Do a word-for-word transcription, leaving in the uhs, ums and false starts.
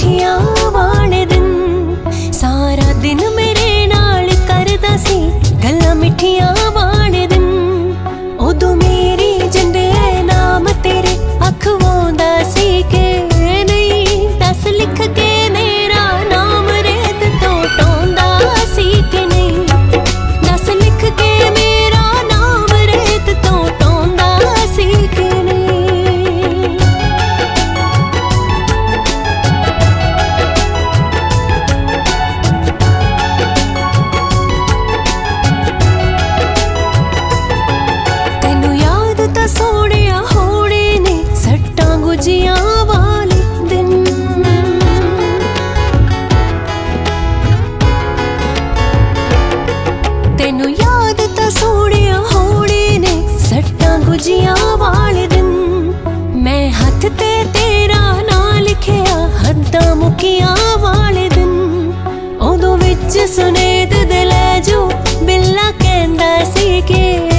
मिठिया वाले दिन सारा दिन मेरे नाल करदा सी गल्लां मिठिया वाले दिन उदों मेरी जिंदे नाम तेरे अखवांदा सी के नहीं दस लिख के मेरा नाम रेत तो टोंदा सी के नहीं दस लिख के मेरा नाम रेत तो टोंदा सी के नहीं। तेनू याद तां सोहणिया होणे ने सट्टां गुजिया वाले दिन तेनू याद तां सोहणिया होणे ने सट्टां गुजिया वाले दिन मैं हथ ते तेरा नां लिखिया हद्दां मुकिया वाले दिन उदों विच सुनेद दे लै जो बिल्ला कहंदा सी के